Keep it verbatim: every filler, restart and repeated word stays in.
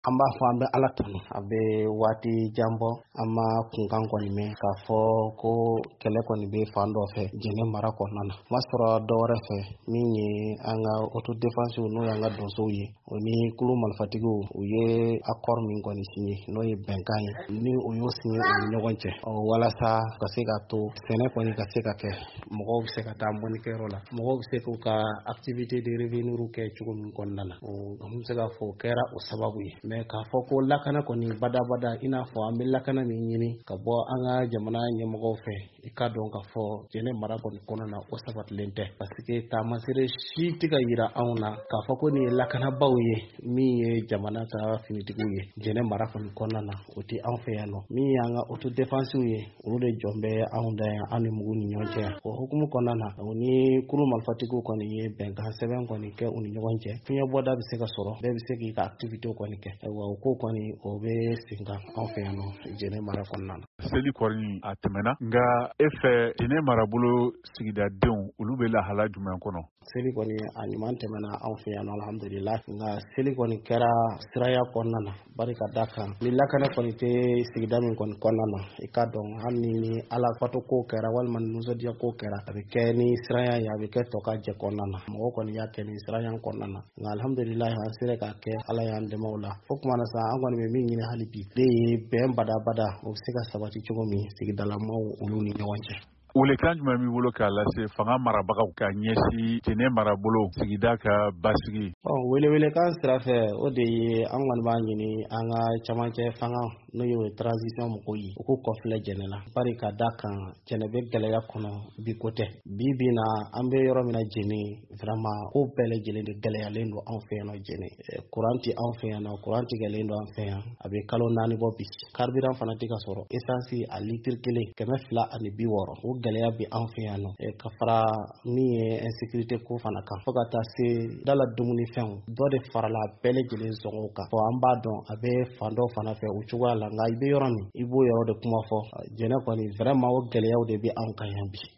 An b'a fɔ an bɛ Ala tanu a bɛ waati jan bɔ an ma kunkan kɔni mɛn k'a fɔ ko kɛlɛ kɔni bɛ fan dɔ fɛ Jɛnɛ mara kɔnɔna na, o ma sɔrɔ dɔ wɛrɛ fɛ min ye an ka autodéfense n'o y'an ka donsow ye o ni kulu marifatigiw u ye accord min kɔni signé n'o ye bɛnkan ye ni o y'o signé u ni ɲɔgɔn cɛ ɔ walasa ka se ka to sɛnɛ kɔni ka se ka kɛ mɔgɔw bɛ se ka taa mɔnikɛyɔrɔ la mɔgɔw bɛ se k'u ka activité de revenu kɛ cogo min kɔnɔna na an bɛ se k'a fɔ o kɛra o sababu ye mais k'a fɔ ko lakana kɔni badabada i n'a fɔ an bɛ lakana min ɲini ka bɔ an ka jamana ɲɛmɔgɔw fɛ i ka dɔn ka fɔ Jɛnɛ mara kɔni kɔnɔna na o sabatilen tɛ parce que taamasere si tɛ ka yira anw na k'a fɔ ko nin ye lakanabaw ye min ye jamana ka finitigiw ye Jɛnɛ mara kɔni kɔnɔna na o tɛ anw fɛ yan nɔ min y'an ka autodéfense ye olu de jɔn bɛ anw da yan an ni mugu ni ɲɔgɔn cɛ yan o hukumu kɔnɔna na o ni kulu marifatigiw kɔni ye bɛnkan sɛbɛn kɔni kɛ u ni ɲɔgɔn cɛ fiɲɛ bɔda bɛ se ka sɔrɔ bɛɛ bɛ se k'i ka activité kɔni kɛ wa o ko kɔni o bɛ sen kan anw fɛ yan nɔ Jɛnɛ mara kɔnɔna na. Seli kɔni a tɛmɛna nka e fɛ Jɛnɛ marabolo sigidadenw olu bɛ lahala jumɛn kɔnɔ? Seli kɔni a ɲuman tɛmɛna anw fɛ yan nɔ alhamdulila nka seli kɔni kɛra siraya kɔnɔna na bari ka da kan ni lakana kɔni tɛ sigida min kɔni kɔnɔna na i ka dɔn hali ni ala bato ko kɛra walima ni nisɔndiya ko kɛra a bɛ kɛ ni siraya ye a bɛ kɛ tɔ ka jɛ kɔnɔna na mɔgɔ kɔni y'a kɛ ni siraya kɔnɔna na nka alhamdulila an sera k'a kɛ ala y'an dɛmɛ o la o tuma na sa an kɔni bɛ min ɲini hali bi de ye bɛn badabada o bɛ se ka sabati cogo min sigidalamaw olu ni ɲɔgɔn cɛ. Welekan jumɛn b'i bolo k'a lase fanga marabagaw ka ɲɛsin Jɛnɛ marabolo sigida ka basigi? Ɔ welewelekan sira fɛ o de ye an kɔni b'a ɲini an ka camancɛ fanga n'o ye transition mɔgɔw ye u k'u kɔfilɛ Jɛnɛ la bari ka da kan Jɛnɛ bɛ gɛlɛya kɔnɔ bi ko tɛ bi bi na an bɛ yɔrɔ min na Jɛnɛ vraiment ko bɛɛ lajɛlen de gɛlɛyalen don anw fɛ yan nɔ Jɛnɛ courant tɛ anw fɛ yan nɔ courant tigɛlen don an fɛ yan a bɛ kalo naani bɔ bi carburant fana tɛ ka sɔrɔ essence a litre kelen kɛmɛ fila ani bi wɔɔrɔ o gɛlɛya bɛ anw fɛ yan nɔ ka fara min ye insécurité ko fana kan fo ka taa se dala dumunifɛnw dɔ de farala bɛɛ lajɛlen sɔngɔw kan ɔ an b'a dɔn a bɛ fan dɔ fana fɛ o cogoya la nka i bɛ yɔrɔ min i b'o yɔrɔ de kuma fɔ Jɛnɛ kɔni vraiment o gɛlɛyaw de bɛ anw kan yan bi.